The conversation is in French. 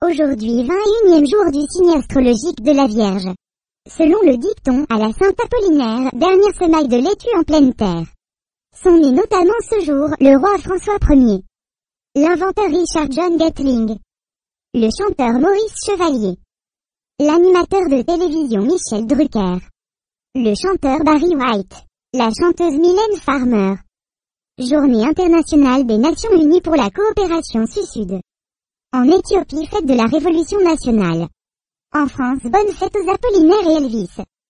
Aujourd'hui 21e jour du signe astrologique de la Vierge. Selon le dicton, à la Sainte Apollinaire, dernière semaille de laitue en pleine terre. Sont nés notamment ce jour, le roi François Ier, l'inventeur Richard John Gatling, le chanteur Maurice Chevalier, l'animateur de télévision Michel Drucker, le chanteur Barry White, la chanteuse Mylène Farmer. Journée internationale des Nations Unies pour la coopération Sud-Sud. En Éthiopie, fête de la Révolution nationale. En France, bonne fête aux Apollinaire et Elvis.